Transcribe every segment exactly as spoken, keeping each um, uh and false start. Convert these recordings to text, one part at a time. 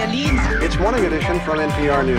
It's Morning Edition from N P R News.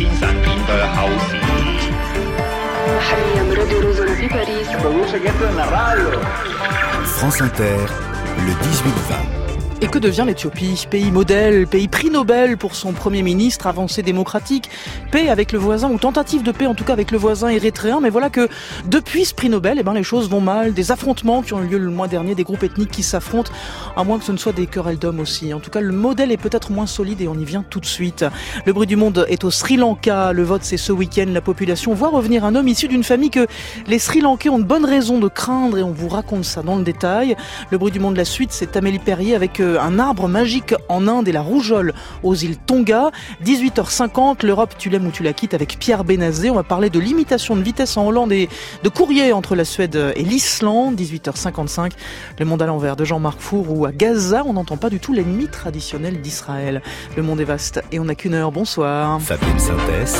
France Inter, le dix-huit vingt. Et que devient l'Éthiopie ? Pays modèle, pays prix Nobel pour son Premier ministre, avancée démocratique, paix avec le voisin, ou tentative de paix en tout cas avec le voisin érythréen. Mais voilà que depuis ce prix Nobel, eh ben, les choses vont mal. Des affrontements qui ont eu lieu le mois dernier, des groupes ethniques qui s'affrontent, à moins que ce ne soit des querelles d'hommes aussi. En tout cas, le modèle est peut-être moins solide et on y vient tout de suite. Le bruit du monde est au Sri Lanka. Le vote, c'est ce week-end. La population voit revenir un homme issu d'une famille que les Sri Lankais ont de bonnes raisons de craindre et on vous raconte ça dans le détail. Le bruit du monde, la suite, c'est Amélie Perrier avec un arbre magique en Inde et la rougeole aux îles Tonga. dix-huit heures cinquante, l'Europe, tu l'aimes ou tu la quittes avec Pierre Benazé. On va parler de limitation de vitesse en Hollande et de courrier entre la Suède et l'Islande. dix-huit heures cinquante-cinq, le monde à l'envers de Jean-Marc Four, où à Gaza, on n'entend pas du tout l'ennemi traditionnel d'Israël. Le monde est vaste et on n'a qu'une heure. Bonsoir. Fabienne Synthèse.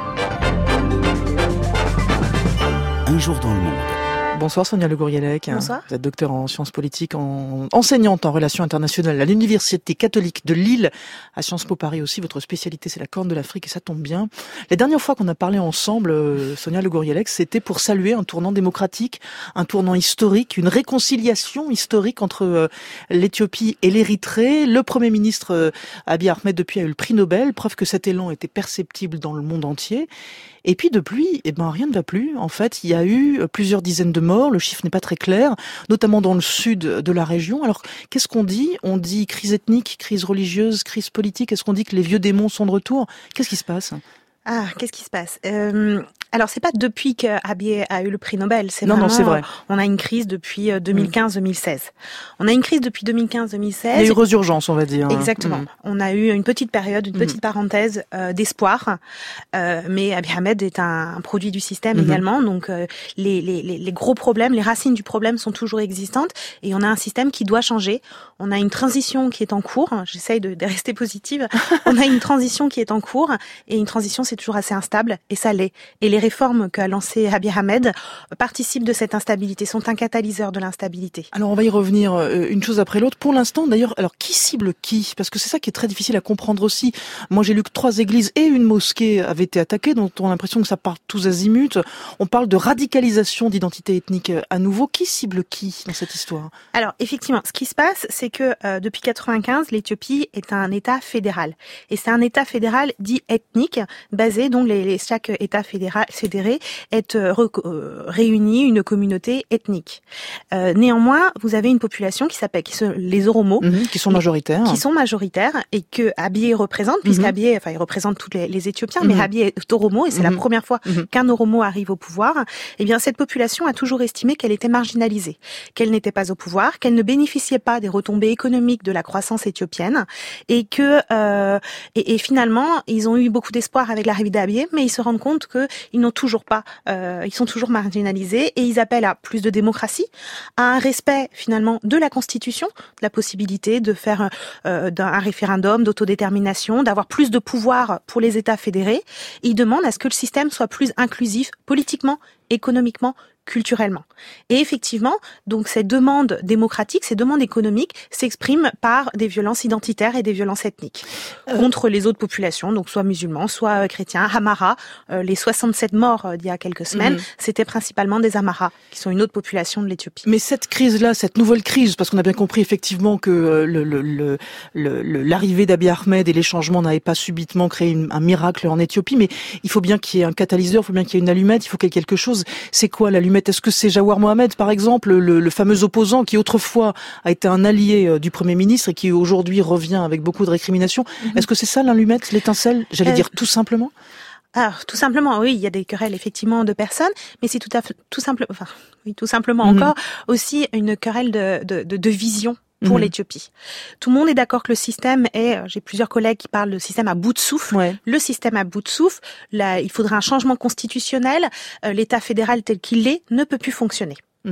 Un jour dans le monde. Bonsoir Sonia Le Gouriellec. Bonsoir. Vous êtes docteur en sciences politiques, en... enseignante en relations internationales à l'Université catholique de Lille, à Sciences Po Paris aussi. Votre spécialité, c'est la Corne de l'Afrique et ça tombe bien. La dernière fois qu'on a parlé ensemble, euh, Sonia Le Gouriellec, c'était pour saluer un tournant démocratique, un tournant historique, une réconciliation historique entre euh, l'Éthiopie et l'Érythrée. Le Premier ministre euh, Abiy Ahmed depuis a eu le prix Nobel, preuve que cet élan était perceptible dans le monde entier. Et puis depuis, eh ben rien ne va plus. En fait, il y a eu plusieurs dizaines de morts. Le chiffre n'est pas très clair, notamment dans le sud de la région. Alors, qu'est-ce qu'on dit ? On dit crise ethnique, crise religieuse, crise politique. Est-ce qu'on dit que les vieux démons sont de retour ? Qu'est-ce qui se passe ? Ah, qu'est-ce qui se passe ? euh, Alors, c'est pas depuis que Abiy a eu le prix Nobel. C'est non, vraiment, non, c'est vrai. On a une crise depuis deux mille quinze deux mille seize. On a une crise depuis deux mille quinze deux mille seize. Il y a eu résurgence, on va dire. Exactement. Mmh. On a eu une petite période, une petite mmh. parenthèse euh, d'espoir. Euh, mais Abiy Ahmed est un, un produit du système mmh. également. Donc, euh, les, les, les gros problèmes, les racines du problème sont toujours existantes. Et on a un système qui doit changer. On a une transition qui est en cours. J'essaye de, de rester positive. On a une transition qui est en cours. Et une transition, c'est toujours assez instable. Et ça l'est. Et les réformes qu'a lancées Abiy Ahmed participent de cette instabilité, sont un catalyseur de l'instabilité. Alors, on va y revenir une chose après l'autre. Pour l'instant, d'ailleurs, alors qui cible qui ? Parce que c'est ça qui est très difficile à comprendre aussi. Moi, j'ai lu que trois églises et une mosquée avaient été attaquées, dont on a l'impression que ça part tous azimuts. On parle de radicalisation d'identité ethnique à nouveau. Qui cible qui dans cette histoire ? Alors, effectivement, ce qui se passe, c'est que euh, depuis quatre-vingt-quinze, l'Éthiopie est un État fédéral. Et c'est un État fédéral dit ethnique, basé, donc les, les, chaque État fédéral, fédéré est euh, euh, réuni une communauté ethnique. Euh, néanmoins, vous avez une population qui s'appelle qui sont les Oromo, mmh, qui sont majoritaires, qui sont majoritaires et que Abiy représente, puisqu'Abiy, mmh. enfin, il représente tous les, les Éthiopiens, mmh. mais Abiy est Oromo et c'est mmh. la première fois mmh. qu'un Oromo arrive au pouvoir. Eh bien, cette population a toujours estimé qu'elle était marginalisée, qu'elle n'était pas au pouvoir, qu'elle ne bénéficiait pas des retombées économiques de la croissance éthiopienne et que euh, et, et finalement, ils ont eu beaucoup d'espoir avec l'arrivée d'Abiy, mais ils se rendent compte que ils n'ont toujours pas, euh, ils sont toujours marginalisés et ils appellent à plus de démocratie, à un respect finalement de la Constitution, de la possibilité de faire euh, un référendum d'autodétermination, d'avoir plus de pouvoir pour les États fédérés. Ils demandent à ce que le système soit plus inclusif politiquement, économiquement, culturellement. Et effectivement, donc ces demandes démocratiques, ces demandes économiques s'expriment par des violences identitaires et des violences ethniques euh... contre les autres populations, donc soit musulmans, soit chrétiens. Hamara, euh, les soixante-sept morts euh, d'il y a quelques semaines, mmh. c'était principalement des Amharas, qui sont une autre population de l'Éthiopie. Mais cette crise-là, cette nouvelle crise, parce qu'on a bien compris effectivement que euh, le, le, le, le, l'arrivée d'Abiy Ahmed et les changements n'avaient pas subitement créé une, un miracle en Éthiopie, mais il faut bien qu'il y ait un catalyseur, il faut bien qu'il y ait une allumette, il faut qu'il y ait quelque chose. C'est quoi l'allumette ? Est-ce que c'est Jawar Mohamed, par exemple, le, le fameux opposant qui autrefois a été un allié du Premier ministre et qui aujourd'hui revient avec beaucoup de récriminations ? Mm-hmm. Est-ce que c'est ça l'allumette, l'étincelle ? J'allais euh... dire tout simplement ? Alors, tout simplement, oui, il y a des querelles effectivement de personnes, mais c'est tout à fait, tout simple, enfin, oui, tout simplement mm-hmm. encore aussi une querelle de, de, de, de vision pour mmh. l'Éthiopie. Tout le monde est d'accord que le système est, j'ai plusieurs collègues qui parlent de système à bout de souffle, ouais. le système à bout de souffle, là, il faudra un changement constitutionnel, euh, l'État fédéral tel qu'il est ne peut plus fonctionner. Mmh.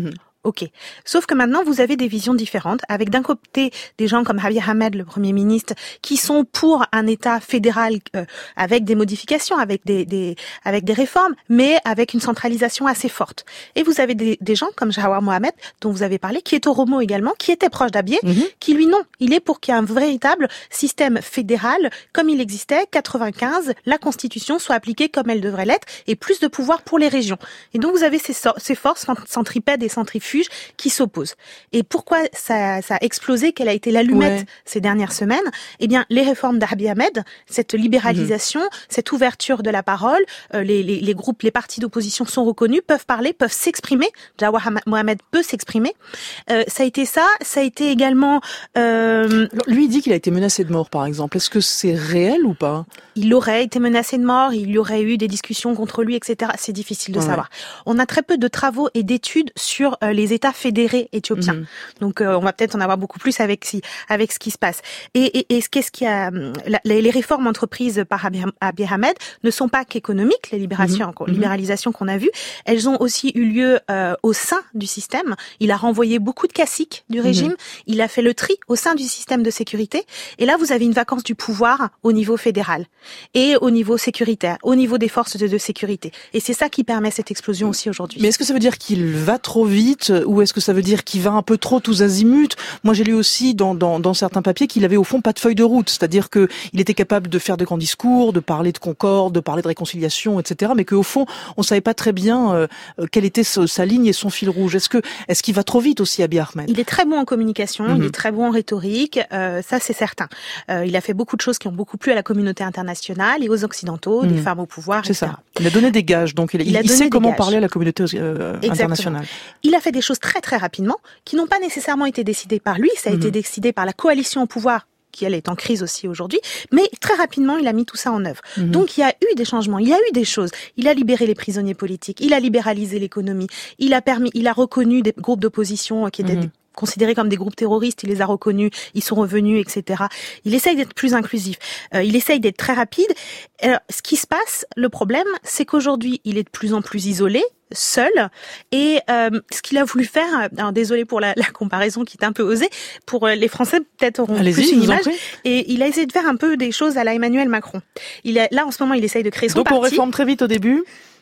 Ok. Sauf que maintenant, vous avez des visions différentes, avec d'un côté des gens comme Abiy Ahmed, le Premier ministre, qui sont pour un État fédéral euh, avec des modifications, avec des, des, avec des réformes, mais avec une centralisation assez forte. Et vous avez des, des gens comme Jawar Mohamed, dont vous avez parlé, qui est Oromo également, qui était proche d'Abiy, mm-hmm. qui lui, non, il est pour qu'il y ait un véritable système fédéral, comme il existait, quatre-vingt-quinze, la Constitution soit appliquée comme elle devrait l'être, et plus de pouvoir pour les régions. Et donc, vous avez ces, ces forces centripèdes et centrifuges qui s'opposent. Et pourquoi ça, ça a explosé, quelle a été l'allumette ouais. ces dernières semaines? Eh bien, les réformes d'Abiy Ahmed, cette libéralisation, mmh. cette ouverture de la parole, euh, les, les, les groupes, les partis d'opposition sont reconnus, peuvent parler, peuvent s'exprimer. Jawar Mohamed peut s'exprimer. Euh, ça a été ça. Ça a été également... Euh... Alors, lui, il dit qu'il a été menacé de mort, par exemple. Est-ce que c'est réel ou pas? Il aurait été menacé de mort, il y aurait eu des discussions contre lui, et cetera. C'est difficile de ouais. savoir. On a très peu de travaux et d'études sur euh, les États fédérés éthiopiens. Mmh. Donc, euh, on va peut-être en avoir beaucoup plus avec si, avec ce qui se passe. Et, et, et qu'est-ce qu'il y a la, les réformes entreprises par Abiy Ahmed ne sont pas qu'économiques, les libérations, mmh. libéralisations qu'on a vues. Elles ont aussi eu lieu euh, au sein du système. Il a renvoyé beaucoup de caciques du régime. Mmh. Il a fait le tri au sein du système de sécurité. Et là, vous avez une vacance du pouvoir au niveau fédéral et au niveau sécuritaire, au niveau des forces de, de sécurité. Et c'est ça qui permet cette explosion aussi aujourd'hui. Mais est-ce que ça veut dire qu'il va trop vite ou est-ce que ça veut dire qu'il va un peu trop tous azimuts? Moi, j'ai lu aussi dans, dans, dans certains papiers qu'il avait au fond pas de feuille de route, c'est-à-dire que il était capable de faire de grands discours, de parler de concorde, de parler de réconciliation, et cetera. Mais qu'au fond, on savait pas très bien euh, quelle était sa ligne et son fil rouge. Est-ce que est-ce qu'il va trop vite aussi, Abiy Ahmed? Il est très bon en communication, mm-hmm. il est très bon en rhétorique, euh, ça c'est certain. Euh, il a fait beaucoup de choses qui ont beaucoup plu à la communauté internationale et aux occidentaux, mm-hmm. des femmes au pouvoir, c'est et cetera. Ça. Il a donné des gages, donc il, il, il sait comment gages. parler à la communauté euh, internationale. Il a fait des choses très très rapidement, qui n'ont pas nécessairement été décidées par lui, ça a mmh. été décidé par la coalition au pouvoir, qui elle est en crise aussi aujourd'hui, mais très rapidement il a mis tout ça en œuvre. Mmh. Donc il y a eu des changements, il y a eu des choses. Il a libéré les prisonniers politiques, il a libéralisé l'économie, il a permis, il a reconnu des groupes d'opposition qui étaient mmh. des considérés comme des groupes terroristes, il les a reconnus, ils sont revenus, et cetera. Il essaye d'être plus inclusif, euh, il essaye d'être très rapide. Alors, ce qui se passe, le problème, c'est qu'aujourd'hui, il est de plus en plus isolé, seul, et euh, ce qu'il a voulu faire, alors désolé pour la, la comparaison qui est un peu osée, pour euh, les Français peut-être auront Allez-y, plus une image, et il a essayé de faire un peu des choses à la Emmanuel Macron. Il a, là, en ce moment, il essaye de créer son Donc parti. Donc on réforme très vite au début.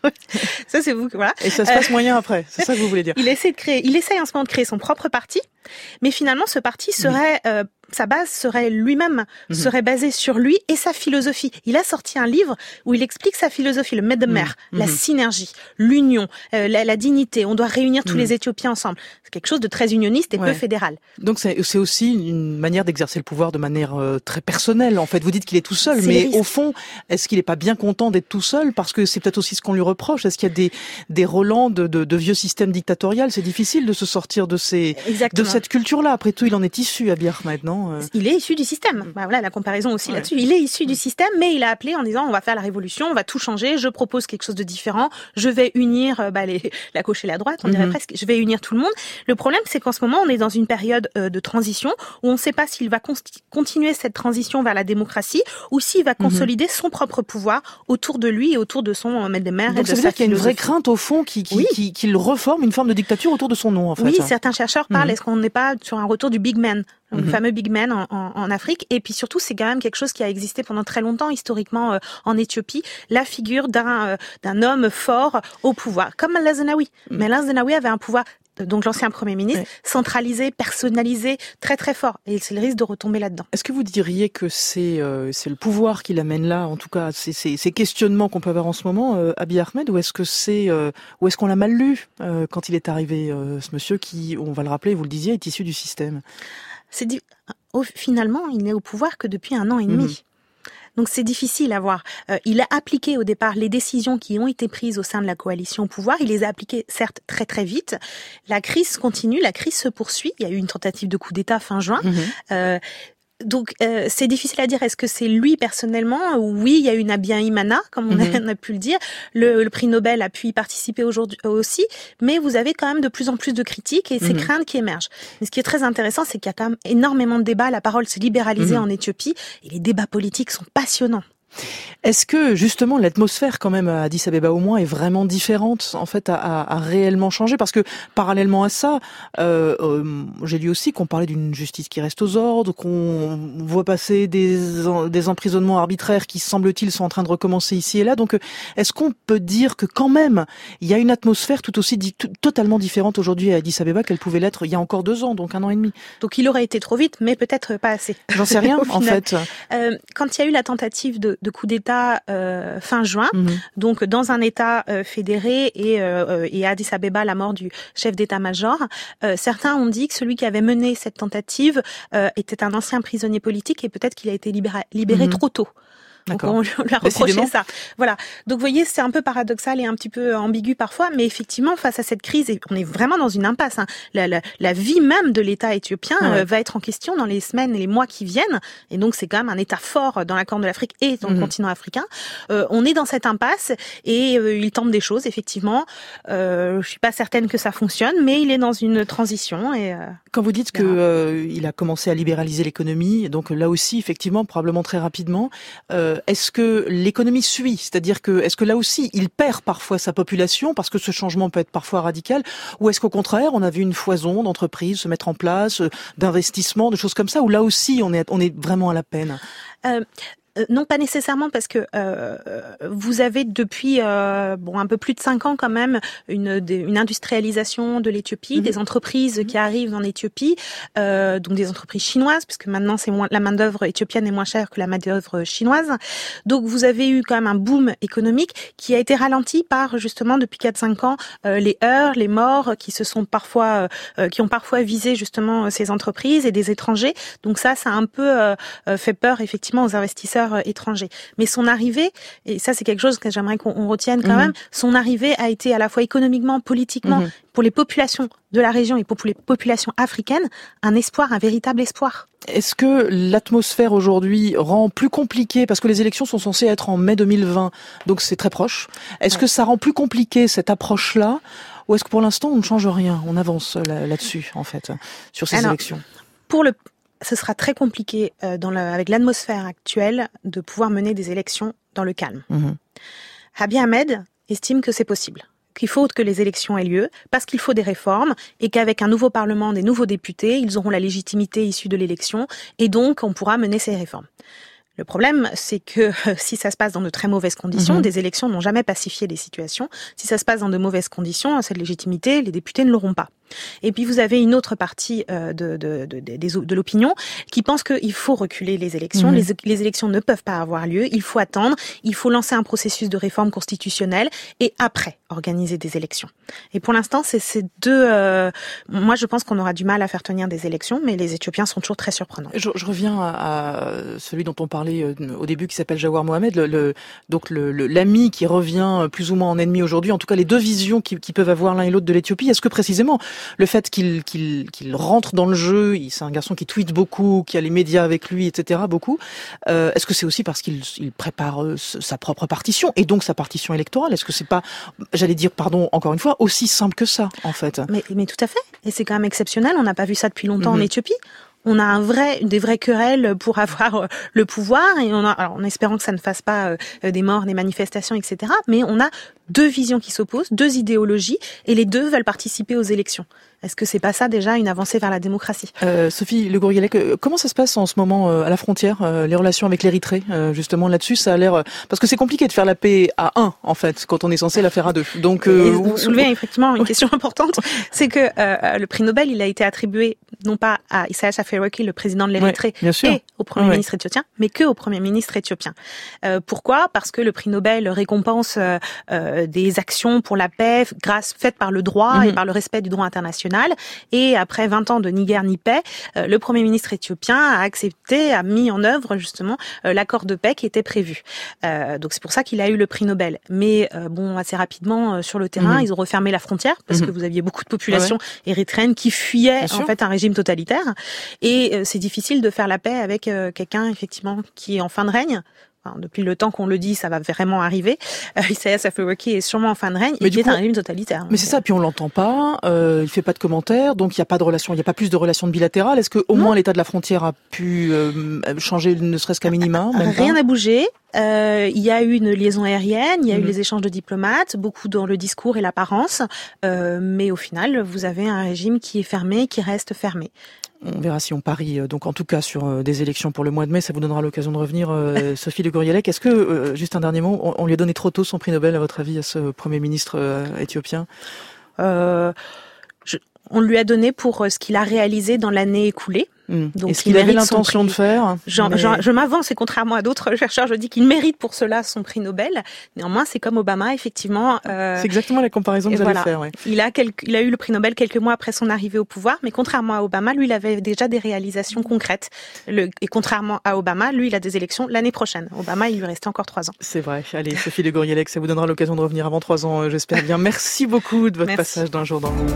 Ça c'est vous, voilà. Et ça se passe euh, moyen après, c'est ça que vous voulez dire. Il essaie de créer, il essaie en ce moment de créer son propre parti, mais finalement ce parti serait, mmh. euh, sa base serait lui-même, mmh. serait basée sur lui et sa philosophie. Il a sorti un livre où il explique sa philosophie, le Medmer, mmh. la synergie, l'union, euh, la, la dignité. On doit réunir tous mmh. les Éthiopiens ensemble. C'est quelque chose de très unioniste et ouais. peu fédéral. Donc c'est, c'est aussi une manière d'exercer le pouvoir de manière euh, très personnelle. En fait, vous dites qu'il est tout seul, c'est mais au fond, est-ce qu'il n'est pas bien content d'être tout seul? Parce que c'est peut-être aussi ce qu'on lui reproche. Est-ce qu'il y a des, des relents de, de, de vieux systèmes dictatoriaux? C'est difficile de se sortir de, ces, de cette culture-là. Après tout, il en est issu, Abiy Ahmed, non? Il est issu du système. Bah voilà, la comparaison aussi ouais. là-dessus. Il est issu du système, mais il a appelé en disant on va faire la révolution, on va tout changer, je propose quelque chose de différent, je vais unir bah, les, la gauche et la droite, on mm-hmm. dirait presque, je vais unir tout le monde. Le problème, c'est qu'en ce moment, on est dans une période euh, de transition où on ne sait pas s'il va con- continuer cette transition vers la démocratie ou s'il va consolider mm-hmm. son propre pouvoir autour de lui et autour de son euh, maître de mer. Donc et de ça veut sa dire qu'il y a une vraie crainte au fond qu'il qui, oui. qui, qui, qui reforme une forme de dictature autour de son nom, en fait. Oui, ça. certains chercheurs parlent, mm-hmm. est-ce qu'on n'est pas sur un retour du big man? Le mmh. fameux big man en, en, en Afrique. Et puis surtout, c'est quand même quelque chose qui a existé pendant très longtemps, historiquement, euh, en Éthiopie, la figure d'un, euh, d'un homme fort au pouvoir, comme Meles Zenawi. Mmh. Meles Zenawi avait un pouvoir, donc l'ancien Premier ministre, ouais. centralisé, personnalisé, très très fort. Et c'est le risque de retomber là-dedans. Est-ce que vous diriez que c'est euh, c'est le pouvoir qui l'amène là, en tout cas, c'est, c'est, ces questionnements qu'on peut avoir en ce moment, euh, Abiy Ahmed, ou est-ce que c'est, euh, ou est-ce qu'on l'a mal lu euh, quand il est arrivé, euh, ce monsieur qui, on va le rappeler, vous le disiez, est issu du système? C'est di... oh, finalement, il n'est au pouvoir que depuis un an et demi. Mmh. Donc c'est difficile à voir. Euh, il a appliqué au départ les décisions qui ont été prises au sein de la coalition au pouvoir. Il les a appliquées certes très très vite. La crise continue, la crise se poursuit. Il y a eu une tentative de coup d'État fin juin. Mmh. Euh, Donc euh, c'est difficile à dire. Est-ce que c'est lui personnellement? Oui, il y a eu Abiy Imana, comme on a, mm-hmm. on a pu le dire. Le, le prix Nobel a pu y participer aujourd'hui aussi. Mais vous avez quand même de plus en plus de critiques et ces mm-hmm. craintes qui émergent. Mais ce qui est très intéressant, c'est qu'il y a quand même énormément de débats. La parole s'est libéralisée mm-hmm. en Éthiopie et les débats politiques sont passionnants. Est-ce que justement l'atmosphère quand même à Addis Abeba au moins est vraiment différente en fait à, à, à réellement changer? Parce que parallèlement à ça, euh, euh, j'ai lu aussi qu'on parlait d'une justice qui reste aux ordres, qu'on voit passer des, des emprisonnements arbitraires qui semble-t-il sont en train de recommencer ici et là. Donc est-ce qu'on peut dire que quand même il y a une atmosphère tout aussi di- tout, totalement différente aujourd'hui à Addis Abeba qu'elle pouvait l'être il y a encore deux ans, donc un an et demi? Donc il aurait été trop vite, mais peut-être pas assez. J'en sais rien en fait. Euh, quand il y a eu la tentative de, de coup d'État euh, fin juin, mmh. donc dans un État euh, fédéré et, euh, et à Addis Abeba, la mort du chef d'état-major, euh, certains ont dit que celui qui avait mené cette tentative euh, était un ancien prisonnier politique et peut-être qu'il a été libéré, libéré mmh. trop tôt. Donc on lui a reproché ça. Voilà. Donc vous voyez, c'est un peu paradoxal et un petit peu ambigu parfois, mais effectivement, face à cette crise, et on est vraiment dans une impasse. Hein. La, la, la vie même de l'État éthiopien ouais. euh, va être en question dans les semaines et les mois qui viennent. Et donc c'est quand même un État fort dans la Corne de l'Afrique et dans mmh. le continent africain. Euh, on est dans cette impasse et euh, il tente des choses, effectivement. Euh, je suis pas certaine que ça fonctionne, mais il est dans une transition. Et euh, quand vous dites que euh, il a commencé à libéraliser l'économie, donc là aussi, effectivement, probablement très rapidement. Euh, Est-ce que l'économie suit? C'est-à-dire que, est-ce que là aussi, il perd parfois sa population parce que ce changement peut être parfois radical? Ou est-ce qu'au contraire, on a vu une foison d'entreprises se mettre en place, d'investissements, de choses comme ça, où là aussi, on est, on est vraiment à la peine? euh... Euh, non, pas nécessairement, parce que euh, vous avez depuis euh, bon un peu plus de cinq ans quand même une, une industrialisation de l'Éthiopie, mmh. des entreprises mmh. qui arrivent en Éthiopie, euh, donc des entreprises chinoises, puisque maintenant c'est moins, la main d'œuvre éthiopienne est moins chère que la main d'œuvre chinoise. Donc vous avez eu quand même un boom économique qui a été ralenti par justement depuis quatre cinq ans euh, les heurts, les morts qui se sont parfois, euh, qui ont parfois visé justement ces entreprises et des étrangers. Donc ça, ça a un peu euh, fait peur effectivement aux investisseurs étrangers. Mais son arrivée, et ça c'est quelque chose que j'aimerais qu'on retienne quand mmh. même, son arrivée a été à la fois économiquement, politiquement, mmh. pour les populations de la région et pour les populations africaines, un espoir, un véritable espoir. Est-ce que l'atmosphère aujourd'hui rend plus compliqué, parce que les élections sont censées être en mai deux mille vingt, donc c'est très proche, est-ce ouais. que ça rend plus compliqué cette approche-là, ou est-ce que pour l'instant on ne change rien, on avance là, là-dessus en fait, sur ces Alors, élections? Pour le Ce sera très compliqué euh, dans le, avec l'atmosphère actuelle de pouvoir mener des élections dans le calme. Mmh. Abiy Ahmed estime que c'est possible, qu'il faut que les élections aient lieu parce qu'il faut des réformes et qu'avec un nouveau parlement, des nouveaux députés, ils auront la légitimité issue de l'élection et donc on pourra mener ces réformes. Le problème, c'est que si ça se passe dans de très mauvaises conditions, mmh. des élections n'ont jamais pacifié les situations. Si ça se passe dans de mauvaises conditions, cette légitimité, les députés ne l'auront pas. Et puis vous avez une autre partie euh, de, de, de, de, de l'opinion qui pense qu'il faut reculer les élections. Mmh. Les, les élections ne peuvent pas avoir lieu. Il faut attendre. Il faut lancer un processus de réforme constitutionnelle et après organiser des élections. Et pour l'instant, c'est ces deux. Euh, moi, je pense qu'on aura du mal à faire tenir des élections, mais les Éthiopiens sont toujours très surprenants. Je, je reviens à, à celui dont on parlait au début, qui s'appelle Jawar Mohamed, le, le, donc le, le, l'ami qui revient plus ou moins en ennemi aujourd'hui. En tout cas, les deux visions qui, qui peuvent avoir l'un et l'autre de l'Éthiopie. Est-ce que précisément le fait qu'il, qu'il, qu'il rentre dans le jeu, c'est un garçon qui tweete beaucoup, qui a les médias avec lui, et cetera, beaucoup. Euh, est-ce que c'est aussi parce qu'il il prépare euh, sa propre partition, et donc sa partition électorale? Est-ce que c'est pas, j'allais dire, pardon, encore une fois, aussi simple que ça, en fait? Mais, mais tout à fait. Et c'est quand même exceptionnel. On n'a pas vu ça depuis longtemps mmh. en Éthiopie. On a un vrai, des vraies querelles pour avoir le pouvoir, et on a, alors en espérant que ça ne fasse pas euh, des morts, des manifestations, et cetera. Mais on a deux visions qui s'opposent, deux idéologies, et les deux veulent participer aux élections. Est-ce que c'est pas ça déjà une avancée vers la démocratie? euh, Sophie Le Gourguialec, comment ça se passe en ce moment euh, à la frontière, euh, les relations avec l'Érythrée, euh, justement là-dessus, ça a l'air, euh, parce que c'est compliqué de faire la paix à un en fait, quand on est censé la faire à deux. Donc euh, vous soulevez effectivement une question importante, c'est que euh, le prix Nobel, il a été attribué non pas à Isaias Afwerki, le président de l'Érythrée, ouais, et au Premier ouais. ministre éthiopien, mais que au Premier ministre éthiopien. Euh, pourquoi? Parce que le prix Nobel récompense euh, euh, des actions pour la paix grâce faites par le droit mm-hmm. et par le respect du droit international. Et après vingt ans de ni guerre ni paix, euh, le Premier ministre éthiopien a accepté, a mis en œuvre justement euh, l'accord de paix qui était prévu. Euh, donc c'est pour ça qu'il a eu le prix Nobel. Mais euh, bon, assez rapidement euh, sur le terrain, mm-hmm. ils ont refermé la frontière parce mm-hmm. que vous aviez beaucoup de populations ouais. érythréennes qui fuyaient en fait un régime totalitaire. Et euh, c'est difficile de faire la paix avec euh, quelqu'un effectivement qui est en fin de règne. enfin, depuis le temps qu'on le dit, ça va vraiment arriver. Euh, Isaias Afewerki est sûrement en fin de règne, mais et qui est coup, un régime totalitaire. Mais c'est ça, puis on l'entend pas, euh, il fait pas de commentaires, donc il y a pas de relation, il y a pas plus de relations bilatérales. Est-ce que au moins l'état de la frontière a pu euh, changer, ne serait-ce qu'à minima? Même Rien pas n'a bougé. Euh, il y a eu une liaison aérienne, il y a mmh. eu les échanges de diplomates, beaucoup dans le discours et l'apparence, euh, mais au final, vous avez un régime qui est fermé, qui reste fermé. On verra si on parie, donc en tout cas sur des élections pour le mois de mai, ça vous donnera l'occasion de revenir. Euh, Sophie Le Gourielec, est-ce que, euh, juste un dernier mot, on, on lui a donné trop tôt son prix Nobel, à votre avis, à ce Premier ministre euh, éthiopien? euh, je, On lui a donné pour ce qu'il a réalisé dans l'année écoulée. Mmh. Donc, est-ce qu'il avait l'intention de faire? Jean, mais... Jean, Je m'avance, et contrairement à d'autres chercheurs, je dis qu'il mérite pour cela son prix Nobel. Néanmoins, c'est comme Obama, effectivement. Euh... C'est exactement la comparaison que vous voilà. allez faire. Ouais. Il a, quelques... il a eu le prix Nobel quelques mois après son arrivée au pouvoir, mais contrairement à Obama, lui, il avait déjà des réalisations concrètes. Le... Et contrairement à Obama, lui, il a des élections l'année prochaine. Obama, il lui restait encore trois ans. C'est vrai. Allez, Sophie Le Gourielec, ça vous donnera l'occasion de revenir avant trois ans, j'espère bien. Merci beaucoup de votre Merci. passage d'un jour dans le monde.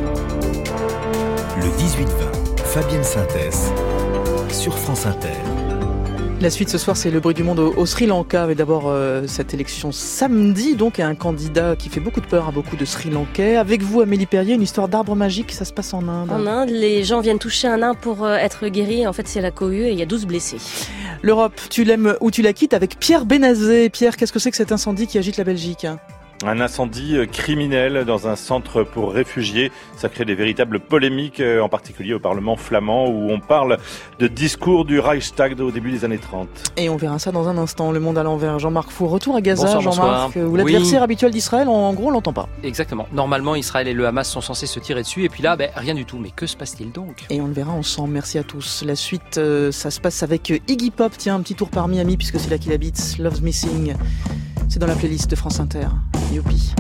Le dix-huit vingt, Fabienne Synthèse sur France Inter. La suite ce soir, c'est le bruit du monde au, au Sri Lanka. Mais d'abord, euh, cette élection samedi, donc, et un candidat qui fait beaucoup de peur à beaucoup de Sri Lankais. Avec vous, Amélie Perrier, une histoire d'arbre magique, ça se passe en Inde. En Inde, les gens viennent toucher un arbre pour euh, être guéris. En fait, c'est la cohue et il y a douze blessés. L'Europe, tu l'aimes ou tu la quittes, avec Pierre Benazet. Pierre, qu'est-ce que c'est que cet incendie qui agite la Belgique ? Un incendie criminel dans un centre pour réfugiés. Ça crée des véritables polémiques, en particulier au Parlement flamand, où on parle de discours du Reichstag au début des années trente. Et on verra ça dans un instant. Le monde à l'envers. Jean-Marc Four, retour à Gaza. Bonsoir, Jean-Marc, bonsoir. où l'adversaire oui. habituel d'Israël, en gros, on l'entend pas. Exactement. Normalement, Israël et le Hamas sont censés se tirer dessus, et puis là, ben, rien du tout. Mais que se passe-t-il donc ? Et on le verra ensemble. Merci à tous. La suite, euh, ça se passe avec Iggy Pop. Tiens, un petit tour par Miami, puisque c'est là qu'il habite. Love's Missing. C'est dans la playlist de France Inter. Youpi.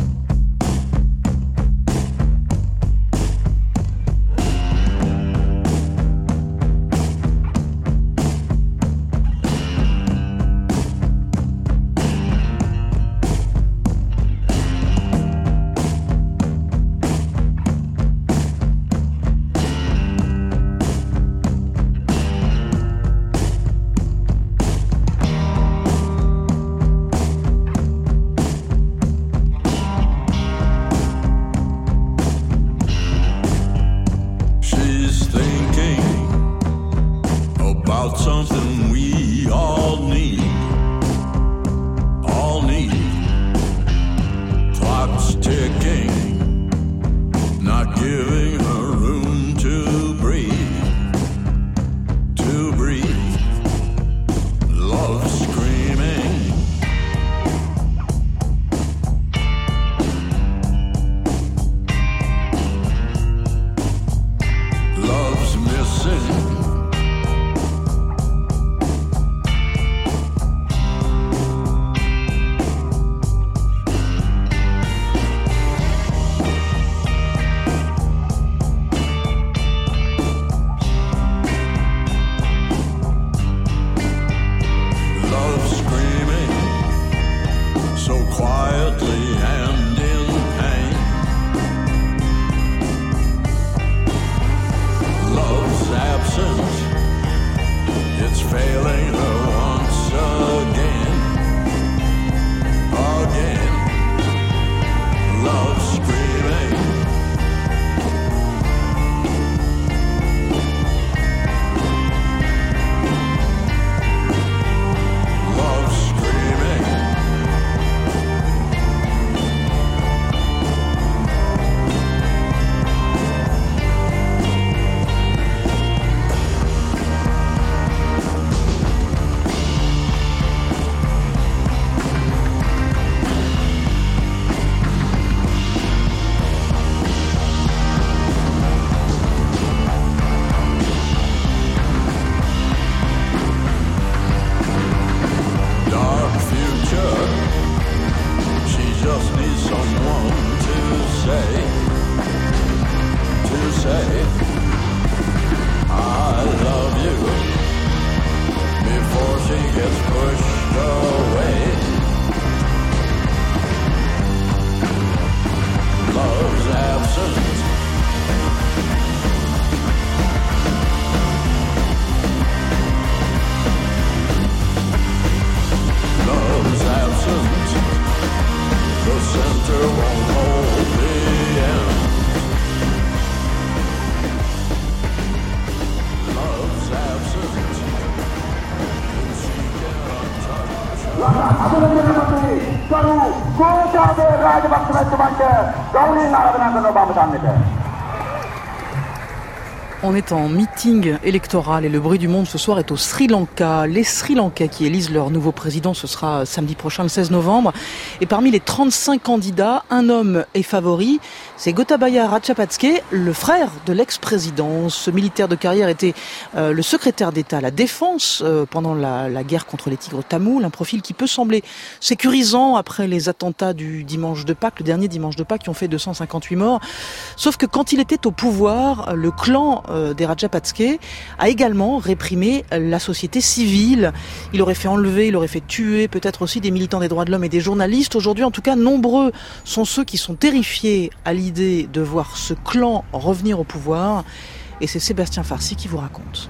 On est en meeting électoral et le bruit du monde ce soir est au Sri Lanka. Les Sri Lankais qui élisent leur nouveau président, ce sera samedi prochain, le seize novembre. Et parmi les trente-cinq candidats, un homme est favori. C'est Gotabaya Rajapakse, le frère de l'ex-président. Ce militaire de carrière était euh, le secrétaire d'État à la Défense euh, pendant la, la guerre contre les tigres tamouls. Un profil qui peut sembler sécurisant après les attentats du dimanche de Pâques, le dernier dimanche de Pâques qui ont fait deux cent cinquante-huit morts. Sauf que quand il était au pouvoir, le clan euh, des Rajapakse a également réprimé la société civile. Il aurait fait enlever, il aurait fait tuer peut-être aussi des militants des droits de l'homme et des journalistes. Aujourd'hui, en tout cas, nombreux sont ceux qui sont terrifiés à l'idée de voir ce clan revenir au pouvoir. Et c'est Sébastien Farsi qui vous raconte.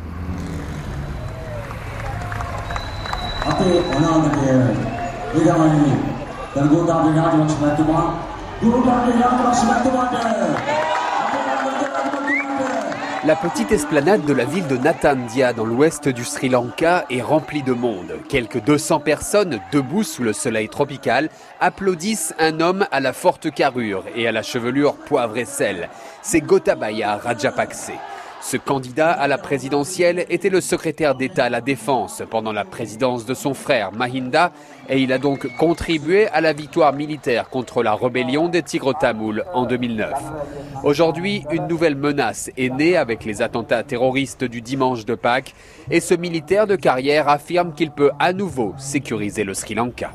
La petite esplanade de la ville de Natandja, dans l'ouest du Sri Lanka, est remplie de monde. Quelques deux cents personnes, debout sous le soleil tropical, applaudissent un homme à la forte carrure et à la chevelure poivre et sel. C'est Gotabaya Rajapakse. Ce candidat à la présidentielle était le secrétaire d'État à la Défense pendant la présidence de son frère Mahinda et il a donc contribué à la victoire militaire contre la rébellion des Tigres tamouls en deux mille neuf. Aujourd'hui, une nouvelle menace est née avec les attentats terroristes du dimanche de Pâques et ce militaire de carrière affirme qu'il peut à nouveau sécuriser le Sri Lanka.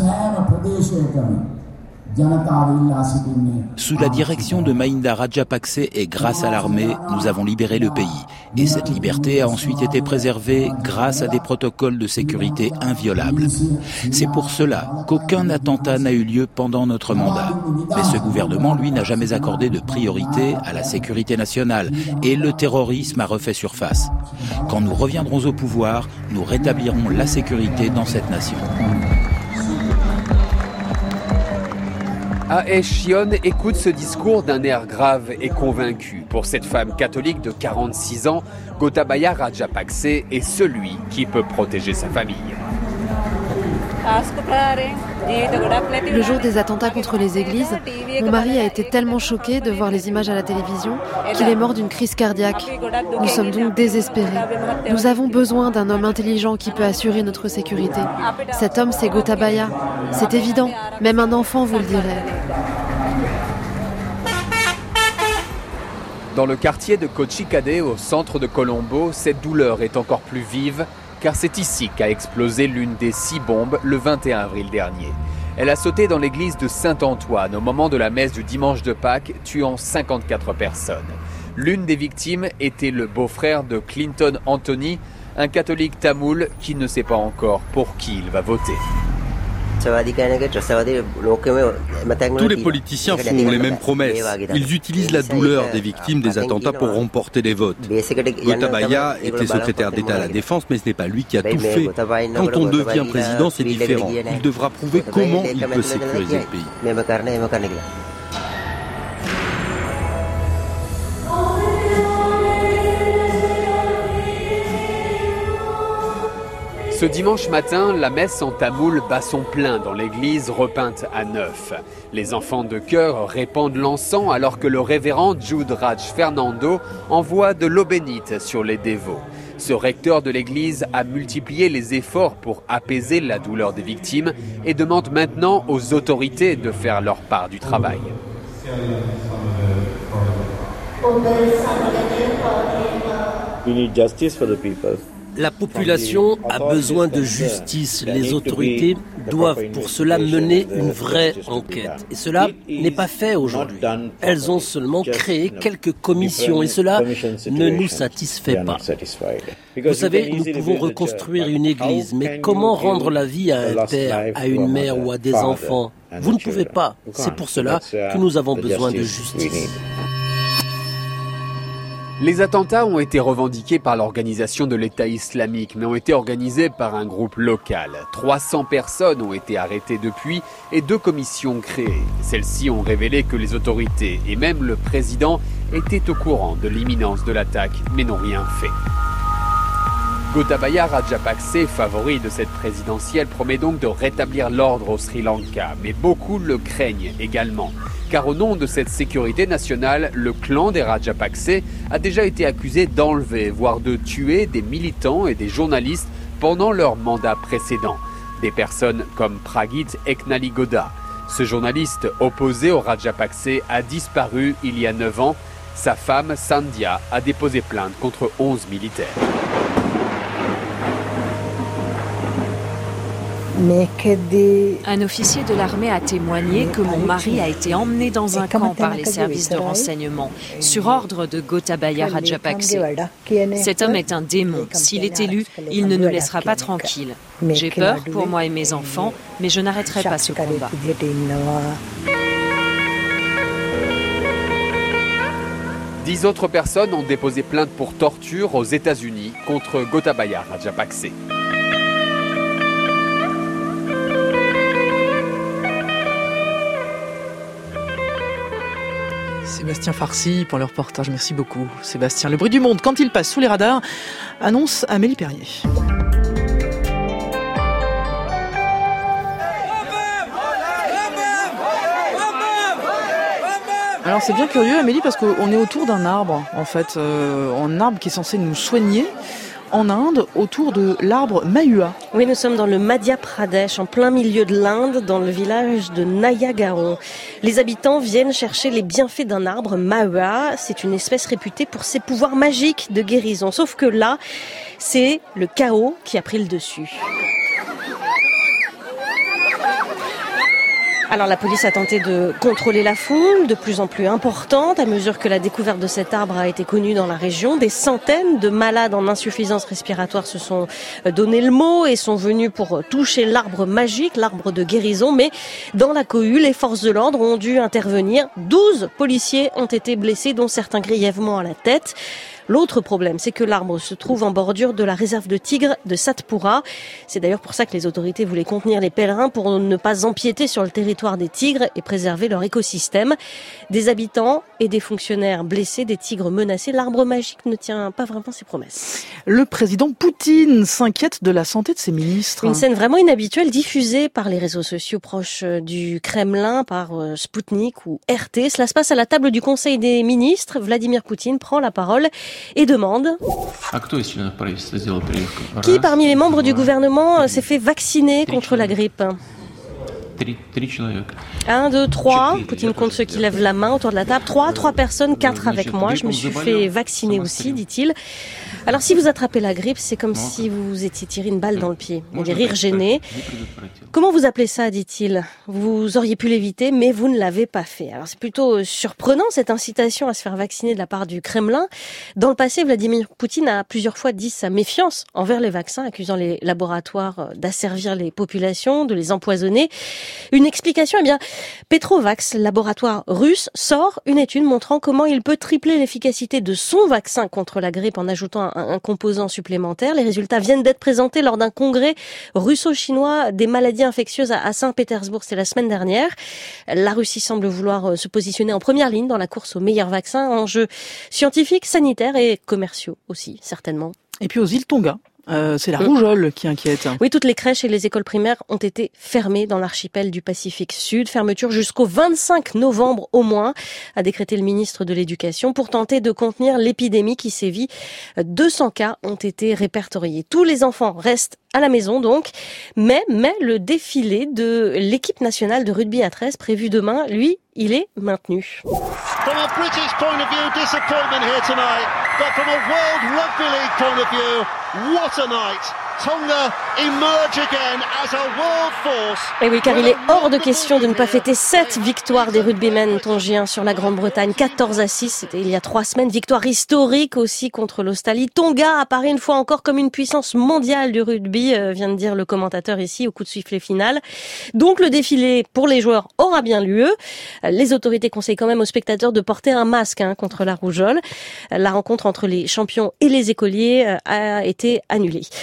Sous la direction de Mahinda Rajapakse et grâce à l'armée, nous avons libéré le pays. Et cette liberté a ensuite été préservée grâce à des protocoles de sécurité inviolables. C'est pour cela qu'aucun attentat n'a eu lieu pendant notre mandat. Mais ce gouvernement, lui, n'a jamais accordé de priorité à la sécurité nationale. Et le terrorisme a refait surface. Quand nous reviendrons au pouvoir, nous rétablirons la sécurité dans cette nation. A S Shion écoute ce discours d'un air grave et convaincu. Pour cette femme catholique de quarante-six ans, Gotabaya Rajapakse est celui qui peut protéger sa famille. Le jour des attentats contre les églises, mon mari a été tellement choqué de voir les images à la télévision qu'il est mort d'une crise cardiaque. Nous sommes donc désespérés. Nous avons besoin d'un homme intelligent qui peut assurer notre sécurité. Cet homme, c'est Gotabaya. C'est évident. Même un enfant vous le dirait. Dans le quartier de Kochikade, au centre de Colombo, cette douleur est encore plus vive, car c'est ici qu'a explosé l'une des six bombes le vingt et un avril dernier. Elle a sauté dans l'église de Saint-Antoine au moment de la messe du dimanche de Pâques, tuant cinquante-quatre personnes. L'une des victimes était le beau-frère de Clinton Anthony, un catholique tamoul qui ne sait pas encore pour qui il va voter. Tous les politiciens font les mêmes promesses. Ils utilisent la douleur des victimes des attentats pour remporter des votes. Gotabaya était secrétaire d'État à la Défense, mais ce n'est pas lui qui a tout fait. Quand on devient président, c'est différent. Il devra prouver comment il peut sécuriser le pays. Ce dimanche matin, la messe en tamoul bat son plein dans l'église repeinte à neuf. Les enfants de chœur répandent l'encens alors que le révérend Jude Raj Fernando envoie de l'eau bénite sur les dévots. Ce recteur de l'église a multiplié les efforts pour apaiser la douleur des victimes et demande maintenant aux autorités de faire leur part du travail. We need justice for the people. La population a besoin de justice. Les autorités doivent pour cela mener une vraie enquête. Et cela n'est pas fait aujourd'hui. Elles ont seulement créé quelques commissions et cela ne nous satisfait pas. Vous savez, nous pouvons reconstruire une église, mais comment rendre la vie à un père, à une mère ou à des enfants? Vous ne pouvez pas. C'est pour cela que nous avons besoin de justice. Les attentats ont été revendiqués par l'organisation de l'État islamique, mais ont été organisés par un groupe local. trois cents personnes ont été arrêtées depuis et deux commissions créées. Celles-ci ont révélé que les autorités et même le président étaient au courant de l'imminence de l'attaque, mais n'ont rien fait. Gotabaya Rajapakse, favori de cette présidentielle, promet donc de rétablir l'ordre au Sri Lanka. Mais beaucoup le craignent également. Car au nom de cette sécurité nationale, le clan des Rajapakse a déjà été accusé d'enlever, voire de tuer des militants et des journalistes pendant leur mandat précédent. Des personnes comme Pragit Eknaligoda. Ce journaliste opposé au Rajapakse a disparu il y a neuf ans. Sa femme, Sandhya, a déposé plainte contre onze militaires. Un officier de l'armée a témoigné que mon mari a été emmené dans un camp par les services de renseignement, sur ordre de Gotabaya Rajapakse. Cet homme est un démon. S'il est élu, il ne nous laissera pas tranquilles. J'ai peur pour moi et mes enfants, mais je n'arrêterai pas ce combat. Dix autres personnes ont déposé plainte pour torture aux États-Unis contre Gotabaya Rajapakse. Sébastien Farcy pour le reportage, merci beaucoup Sébastien. Le bruit du monde, quand il passe sous les radars, annonce Amélie Perrier. Alors c'est bien curieux Amélie parce qu'on est autour d'un arbre en fait, euh, un arbre qui est censé nous soigner. En Inde, autour de l'arbre Mahua. Oui, nous sommes dans le Madhya Pradesh, en plein milieu de l'Inde, dans le village de Nayagaon. Les habitants viennent chercher les bienfaits d'un arbre Mahua. C'est une espèce réputée pour ses pouvoirs magiques de guérison. Sauf que là, c'est le chaos qui a pris le dessus. Alors la police a tenté de contrôler la foule, de plus en plus importante, à mesure que la découverte de cet arbre a été connue dans la région. Des centaines de malades en insuffisance respiratoire se sont donné le mot et sont venus pour toucher l'arbre magique, l'arbre de guérison. Mais dans la cohue, les forces de l'ordre ont dû intervenir. douze policiers ont été blessés, dont certains grièvement à la tête. L'autre problème, c'est que l'arbre se trouve en bordure de la réserve de tigres de Satpura. C'est d'ailleurs pour ça que les autorités voulaient contenir les pèlerins pour ne pas empiéter sur le territoire des tigres et préserver leur écosystème. Des habitants et des fonctionnaires blessés, des tigres menacés. L'arbre magique ne tient pas vraiment ses promesses. Le président Poutine s'inquiète de la santé de ses ministres. Une scène vraiment inhabituelle diffusée par les réseaux sociaux proches du Kremlin, par Sputnik ou R T. Cela se passe à la table du Conseil des ministres. Vladimir Poutine prend la parole et demande qui parmi les membres du gouvernement s'est fait vacciner contre la grippe. Un, deux, trois. Poutine compte ceux qui lèvent la main autour de la table. Trois, trois personnes, quatre avec moi. Je me suis fait vacciner aussi, dit-il. Alors si vous attrapez la grippe, c'est comme si vous vous étiez tiré une balle dans le pied. Et des rires gênés. Comment vous appelez ça, dit-il? Vous auriez pu l'éviter, mais vous ne l'avez pas fait. Alors c'est plutôt surprenant cette incitation à se faire vacciner de la part du Kremlin. Dans le passé, Vladimir Poutine a plusieurs fois dit sa méfiance envers les vaccins, accusant les laboratoires d'asservir les populations, de les empoisonner. Une explication, eh bien, Petrovax, laboratoire russe, sort une étude montrant comment il peut tripler l'efficacité de son vaccin contre la grippe en ajoutant un, un composant supplémentaire. Les résultats viennent d'être présentés lors d'un congrès russo-chinois des maladies infectieuses à, à Saint-Pétersbourg. C'est la semaine dernière. La Russie semble vouloir se positionner en première ligne dans la course aux meilleurs vaccins, enjeux scientifiques, sanitaires et commerciaux aussi, certainement. Et puis aux îles Tonga. Euh, c'est la rougeole qui inquiète. Oui, toutes les crèches et les écoles primaires ont été fermées dans l'archipel du Pacifique Sud. Fermeture jusqu'au vingt-cinq novembre au moins, a décrété le ministre de l'Éducation pour tenter de contenir l'épidémie qui sévit. deux cents cas ont été répertoriés. Tous les enfants restent à la maison donc, mais, mais le défilé de l'équipe nationale de rugby à treize prévu demain, lui, il est maintenu. From a British point of view, disappointment here tonight, but from a World Rugby League point of view, what a night! Tonga emerge again as a world force. Et oui, car il est hors de question de ne pas fêter cette victoire des rugbymen tongiens sur la Grande-Bretagne, quatorze à six, c'était il y a trois semaines. Victoire historique aussi contre l'Australie. Tonga apparaît une fois encore comme une puissance mondiale du rugby, euh, vient de dire le commentateur ici au coup de sifflet final. Donc le défilé pour les joueurs aura bien lieu. Les autorités conseillent quand même aux spectateurs de porter un masque hein, contre la rougeole. La rencontre entre les champions et les écoliers euh, a été annulée. Aux îles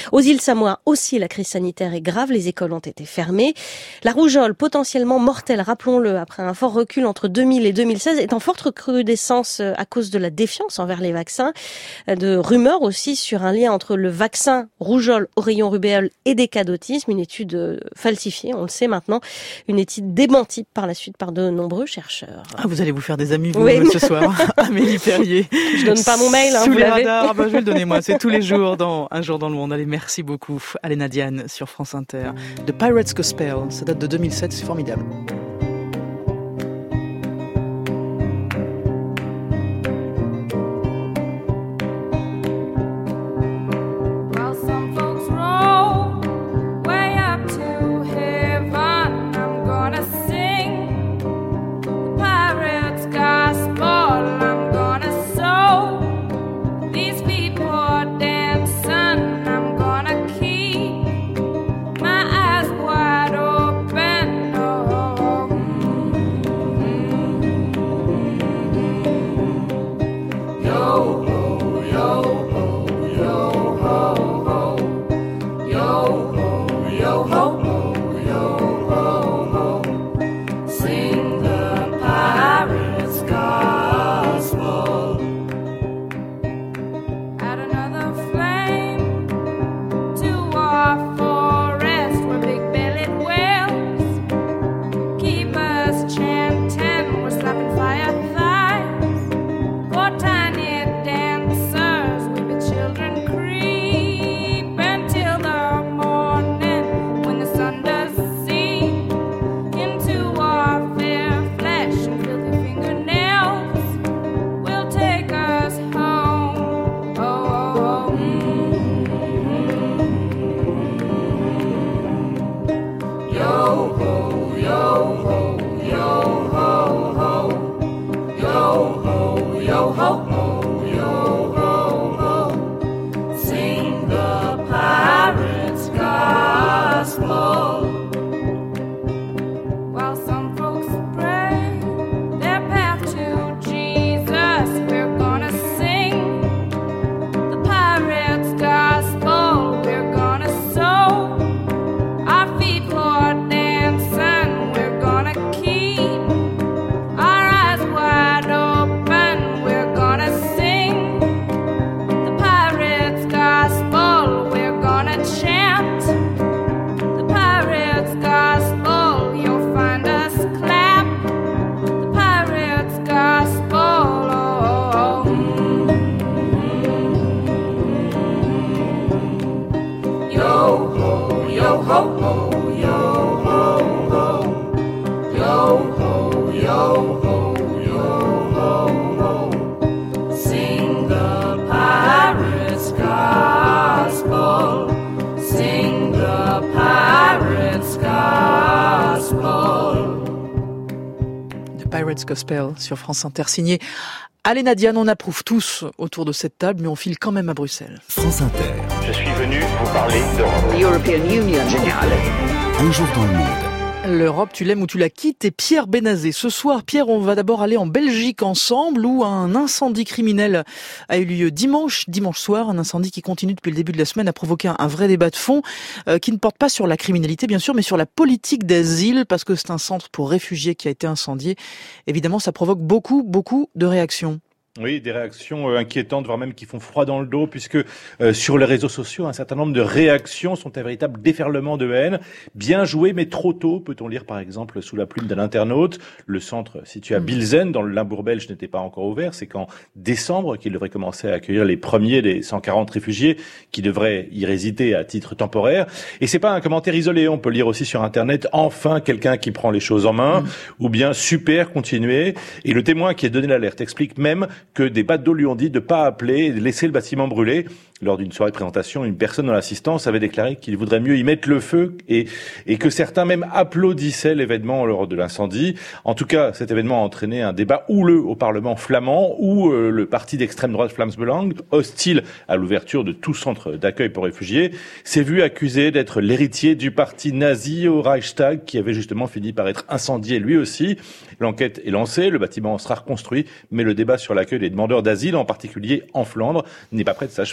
Samoa aussi, la crise sanitaire est grave, les écoles ont été fermées. La rougeole, potentiellement mortelle, rappelons-le, après un fort recul entre deux mille et deux mille seize, est en forte recrudescence à cause de la défiance envers les vaccins, de rumeurs aussi sur un lien entre le vaccin rougeole, oreillon, rubéole et des cas d'autisme, une étude falsifiée, on le sait maintenant, une étude démentie par la suite par de nombreux chercheurs. Ah, vous allez vous faire des amis, vous, oui. ce soir. Amélie Perrier. Je donne pas mon mail, hein, Sous vous les l'avez. radars, bah, je vais le donner moi, c'est tous les jours dans Un jour dans le monde. Allez, merci beaucoup. Alena Diane sur France Inter. The Pirates Gospel, ça date de deux mille sept, c'est formidable. Gospel sur France Inter, signé Alena Diane. On approuve tous autour de cette table, mais on file quand même à Bruxelles. France Inter. Je suis venu vous parler d'Europe. The European Union, général. Un jour dans le monde. L'Europe, tu l'aimes ou tu la quittes, et Pierre Benazé. Ce soir, Pierre, on va d'abord aller en Belgique ensemble, où un incendie criminel a eu lieu dimanche, dimanche soir, un incendie qui continue depuis le début de la semaine, a provoqué un vrai débat de fond, euh, qui ne porte pas sur la criminalité, bien sûr, mais sur la politique d'asile, parce que c'est un centre pour réfugiés qui a été incendié. Évidemment, ça provoque beaucoup, beaucoup de réactions. Oui, des réactions euh, inquiétantes, voire même qui font froid dans le dos, puisque euh, sur les réseaux sociaux, un certain nombre de réactions sont un véritable déferlement de haine. Bien joué, mais trop tôt, peut-on lire par exemple sous la plume d'un internaute. Le centre situé à Bilzen, dans le Limbourg belge, n'était pas encore ouvert. C'est qu'en décembre qu'il devrait commencer à accueillir les premiers des cent quarante réfugiés qui devraient y résider à titre temporaire. Et c'est pas un commentaire isolé. On peut lire aussi sur Internet, enfin quelqu'un qui prend les choses en main, mmh. ou bien super, continuez. Et le témoin qui a donné l'alerte explique même que des badauds lui ont dit de pas appeler et de laisser le bâtiment brûler. Lors d'une soirée de présentation, une personne dans l'assistance avait déclaré qu'il voudrait mieux y mettre le feu et, et que certains même applaudissaient l'événement lors de l'incendie. En tout cas, cet événement a entraîné un débat houleux au Parlement flamand où euh, le parti d'extrême droite Vlaams Belang, hostile à l'ouverture de tout centre d'accueil pour réfugiés, s'est vu accusé d'être l'héritier du parti nazi au Reichstag qui avait justement fini par être incendié lui aussi. L'enquête est lancée, le bâtiment sera reconstruit, mais le débat sur l'accueil des demandeurs d'asile, en particulier en Flandre, n'est pas prêt de s'achever.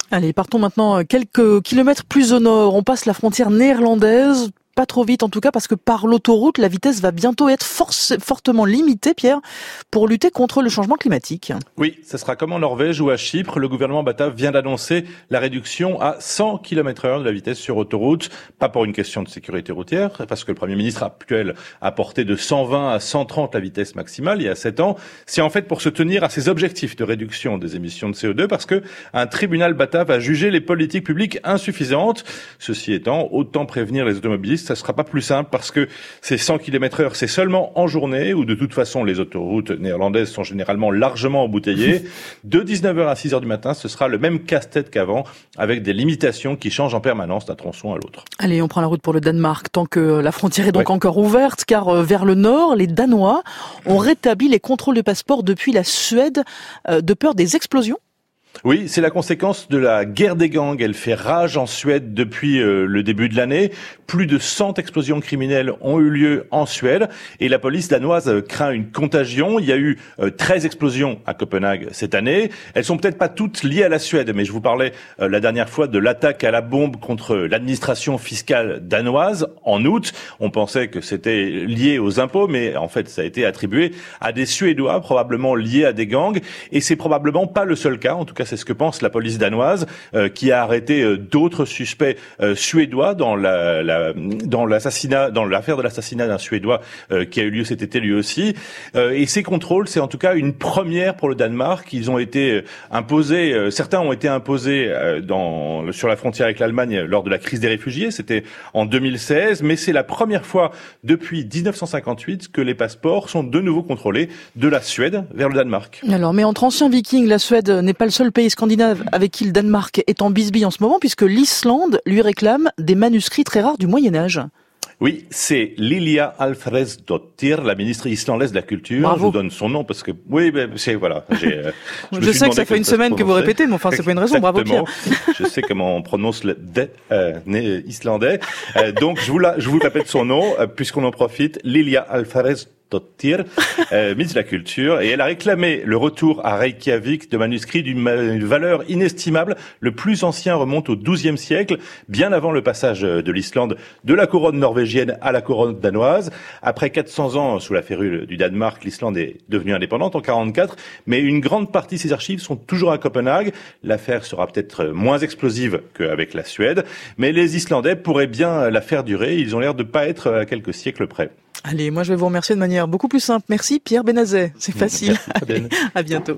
Allez, partons maintenant quelques kilomètres plus au nord. On passe la frontière néerlandaise. Pas trop vite en tout cas, parce que par l'autoroute, la vitesse va bientôt être force, fortement limitée, Pierre, pour lutter contre le changement climatique. Oui, ça sera comme en Norvège ou à Chypre. Le gouvernement batave vient d'annoncer la réduction à cent kilomètres heure de la vitesse sur autoroute. Pas pour une question de sécurité routière, parce que le Premier ministre actuel a porté de cent vingt à cent trente la vitesse maximale il y a sept ans. C'est en fait pour se tenir à ses objectifs de réduction des émissions de C O deux, parce que un tribunal batave a jugé les politiques publiques insuffisantes. Ceci étant, autant prévenir les automobilistes, ça sera pas plus simple, parce que ces cent kilomètres heure, c'est seulement en journée, où de toute façon les autoroutes néerlandaises sont généralement largement embouteillées. De dix-neuf heures à six heures du matin, ce sera le même casse-tête qu'avant, avec des limitations qui changent en permanence d'un tronçon à l'autre. Allez, on prend la route pour le Danemark, tant que la frontière est donc ouais. encore ouverte, car vers le nord, les Danois ont rétabli les contrôles de passeport depuis la Suède, euh, de peur des explosions. Oui, c'est la conséquence de la guerre des gangs. Elle fait rage en Suède depuis euh, le début de l'année. Plus de cent explosions criminelles ont eu lieu en Suède et la police danoise euh, craint une contagion. Il y a eu euh, treize explosions à Copenhague cette année. Elles sont peut-être pas toutes liées à la Suède, mais je vous parlais euh, la dernière fois de l'attaque à la bombe contre l'administration fiscale danoise en août. On pensait que c'était lié aux impôts, mais en fait ça a été attribué à des Suédois, probablement liés à des gangs. Et c'est probablement pas le seul cas, en tout cas c'est ce que pense la police danoise, euh, qui a arrêté euh, d'autres suspects euh, suédois dans la, la dans l'assassinat, dans l'affaire de l'assassinat d'un Suédois euh, qui a eu lieu cet été lui aussi. Euh, et ces contrôles, c'est en tout cas une première pour le Danemark. Ils ont été imposés, euh, certains ont été imposés euh, dans sur la frontière avec l'Allemagne lors de la crise des réfugiés. C'était en deux mille seize, mais c'est la première fois depuis dix-neuf cent cinquante-huit que les passeports sont de nouveau contrôlés de la Suède vers le Danemark. Alors, mais entre anciens vikings, la Suède n'est pas le seul pays scandinave avec qui le Danemark est en bisbille en ce moment, puisque l'Islande lui réclame des manuscrits très rares du Moyen-Âge. Oui, c'est Lilja Alfreðsdóttir, la ministre islandaise de la Culture. Bravo. Je vous donne son nom parce que, oui, ben, c'est, voilà. J'ai, euh, je je sais que ça fait une semaine que vous répétez, mais enfin, c'est pas une raison. Bravo, Pierre. Je sais comment on prononce le D euh, islandais. Euh, donc, je vous, la, je vous répète son nom, euh, puisqu'on en profite. Lilja Alfreðsdóttir. Dottir, euh, ministre de la Culture, et elle a réclamé le retour à Reykjavik de manuscrits d'une valeur inestimable. Le plus ancien remonte au douzième siècle, bien avant le passage de l'Islande de la couronne norvégienne à la couronne danoise. Après quatre cents ans sous la férule du Danemark, l'Islande est devenue indépendante en quarante-quatre, mais une grande partie de ses archives sont toujours à Copenhague. L'affaire sera peut-être moins explosive qu'avec la Suède, mais les Islandais pourraient bien la faire durer. Ils ont l'air de pas être à quelques siècles près. Allez, moi je vais vous remercier de manière beaucoup plus simple. Merci Pierre Benazet, c'est facile. Allez, à bientôt.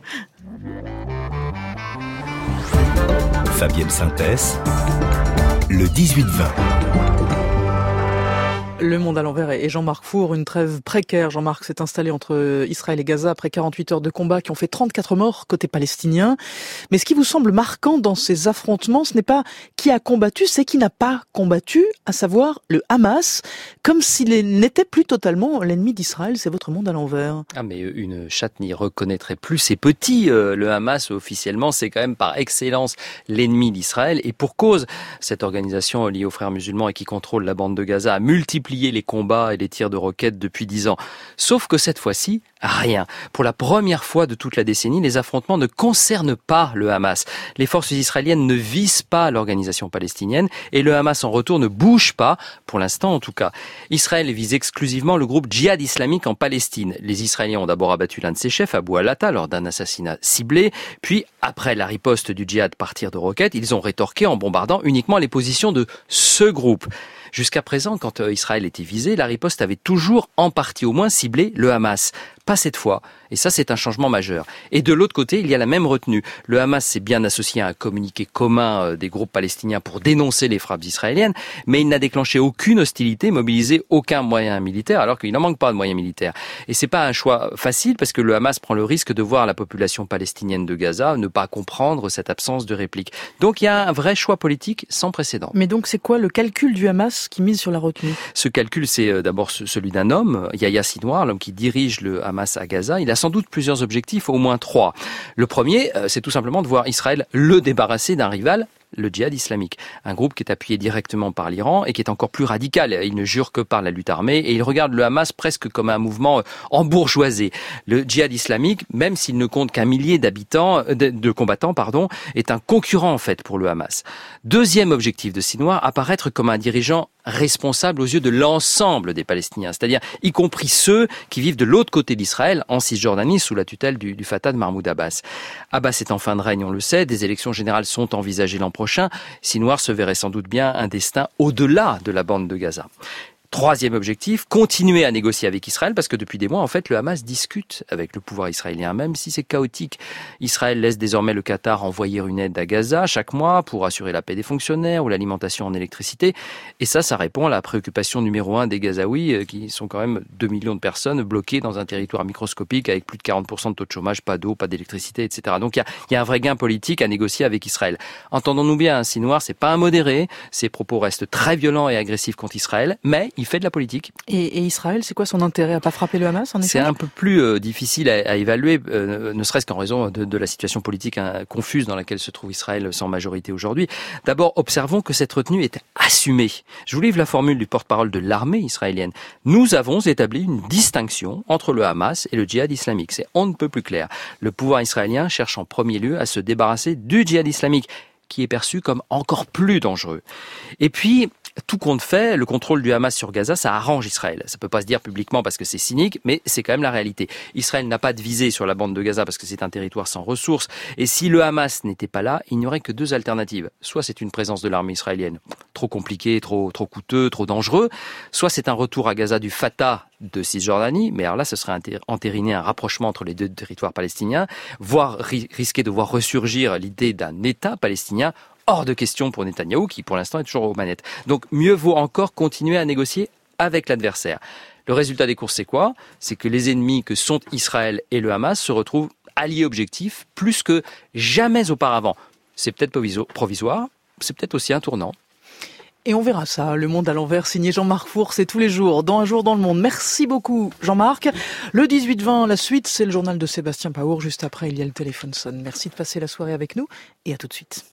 Fabienne Synthèse, le dix-huit vingt. Le Monde à l'envers et Jean-Marc Four, une trêve précaire. Jean-Marc s'est installé entre Israël et Gaza après quarante-huit heures de combat qui ont fait trente-quatre morts côté palestinien. Mais ce qui vous semble marquant dans ces affrontements, ce n'est pas qui a combattu, c'est qui n'a pas combattu, à savoir le Hamas, comme s'il n'était plus totalement l'ennemi d'Israël. C'est votre Monde à l'envers. Ah mais une chatte n'y reconnaîtrait plus ses petits. Le Hamas, officiellement, c'est quand même par excellence l'ennemi d'Israël. Et pour cause, cette organisation liée aux frères musulmans et qui contrôle la bande de Gaza a multiplié les combats et les tirs de roquettes depuis dix ans. Sauf que cette fois-ci, rien. Pour la première fois de toute la décennie, les affrontements ne concernent pas le Hamas. Les forces israéliennes ne visent pas l'organisation palestinienne et le Hamas en retour ne bouge pas, pour l'instant en tout cas. Israël vise exclusivement le groupe djihad islamique en Palestine. Les Israéliens ont d'abord abattu l'un de ses chefs, Abu al-Atta, lors d'un assassinat ciblé. Puis, après la riposte du djihad par tir de roquettes, ils ont rétorqué en bombardant uniquement les positions de ce groupe. Jusqu'à présent, quand Israël était visé, la riposte avait toujours en partie au moins ciblé le Hamas. Pas cette fois. Et ça, c'est un changement majeur. Et de l'autre côté, il y a la même retenue. Le Hamas s'est bien associé à un communiqué commun des groupes palestiniens pour dénoncer les frappes israéliennes, mais il n'a déclenché aucune hostilité, mobilisé aucun moyen militaire, alors qu'il n'en manque pas de moyens militaires. Et c'est pas un choix facile, parce que le Hamas prend le risque de voir la population palestinienne de Gaza ne pas comprendre cette absence de réplique. Donc il y a un vrai choix politique sans précédent. Mais donc c'est quoi le calcul du Hamas qui mise sur la retenue ? Ce calcul, c'est d'abord celui d'un homme, Yahya Sinwar, l'homme qui dirige le Hamas à Gaza. Il a sans doute plusieurs objectifs, au moins trois. Le premier, c'est tout simplement de voir Israël le débarrasser d'un rival le djihad islamique, un groupe qui est appuyé directement par l'Iran et qui est encore plus radical. Il ne jure que par la lutte armée et il regarde le Hamas presque comme un mouvement embourgeoisé. Le djihad islamique, même s'il ne compte qu'un millier d'habitants, de, de combattants, pardon, est un concurrent en fait pour le Hamas. Deuxième objectif de Sinwar, apparaître comme un dirigeant responsable aux yeux de l'ensemble des Palestiniens, c'est-à-dire y compris ceux qui vivent de l'autre côté d'Israël, en Cisjordanie, sous la tutelle du, du Fatah de Mahmoud Abbas. Abbas est en fin de règne, on le sait, des élections générales sont envisagées l'an prochain. Sinwar se verrait sans doute bien un destin au-delà de la bande de Gaza. Troisième objectif, continuer à négocier avec Israël, parce que depuis des mois, en fait, le Hamas discute avec le pouvoir israélien, même si c'est chaotique. Israël laisse désormais le Qatar envoyer une aide à Gaza chaque mois pour assurer la paix des fonctionnaires ou l'alimentation en électricité. Et ça, ça répond à la préoccupation numéro un des Gazaouis, qui sont quand même deux millions de personnes bloquées dans un territoire microscopique avec plus de quarante pour cent de taux de chômage, pas d'eau, pas d'électricité, et cetera. Donc il y a, il y a un vrai gain politique à négocier avec Israël. Entendons-nous bien, Sinwar, c'est pas un modéré, ses propos restent très violents et agressifs contre Israël, mais il fait de la politique. Et, et Israël, c'est quoi son intérêt à pas frapper le Hamas en C'est un peu plus euh, difficile à, à évaluer, euh, ne serait-ce qu'en raison de, de la situation politique hein, confuse dans laquelle se trouve Israël sans majorité aujourd'hui. D'abord, observons que cette retenue est assumée. Je vous livre la formule du porte-parole de l'armée israélienne. Nous avons établi une distinction entre le Hamas et le djihad islamique. C'est on ne peut plus clair. Le pouvoir israélien cherche en premier lieu à se débarrasser du djihad islamique, qui est perçu comme encore plus dangereux. Et puis, tout compte fait, le contrôle du Hamas sur Gaza, ça arrange Israël. Ça peut pas se dire publiquement parce que c'est cynique, mais c'est quand même la réalité. Israël n'a pas de visée sur la bande de Gaza parce que c'est un territoire sans ressources. Et si le Hamas n'était pas là, il n'y aurait que deux alternatives. Soit c'est une présence de l'armée israélienne, trop compliqué, trop, trop coûteux, trop dangereux. Soit c'est un retour à Gaza du Fatah de Cisjordanie, mais alors là, ce serait entériner un rapprochement entre les deux territoires palestiniens, voire ri- risquer de voir ressurgir l'idée d'un État palestinien. Hors de question pour Netanyahou, qui pour l'instant est toujours aux manettes. Donc mieux vaut encore continuer à négocier avec l'adversaire. Le résultat des courses, c'est quoi ? C'est que les ennemis que sont Israël et le Hamas se retrouvent alliés objectifs plus que jamais auparavant. C'est peut-être provisoire, c'est peut-être aussi un tournant. Et on verra ça, Le Monde à l'envers, signé Jean-Marc Four, c'est tous les jours, dans Un jour dans le monde. Merci beaucoup Jean-Marc. Le dix-huit vingt, la suite, c'est le journal de Sébastien Paour. Juste après, il y a le téléphone sonne. Merci de passer la soirée avec nous et à tout de suite.